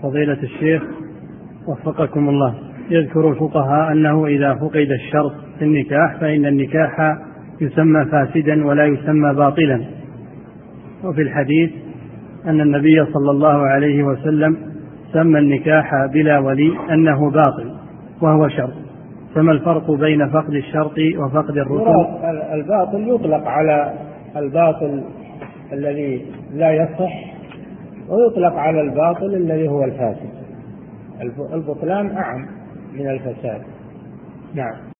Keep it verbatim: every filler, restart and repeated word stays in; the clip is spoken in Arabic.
فضيلة الشيخ وفقكم الله، يذكر الفقهاء أنه إذا فقد الشرط في النكاح فإن النكاح يسمى فاسدا ولا يسمى باطلا، وفي الحديث أن النبي صلى الله عليه وسلم سمى النكاح بلا ولي أنه باطل وهو شرط، فما الفرق بين فقد الشرط وفقد الركن؟ الباطل يطلق على الباطل الذي لا يصح، ويطلق على الباطل الذي هو الفاسد. البطلان أعم من الفساد. نعم.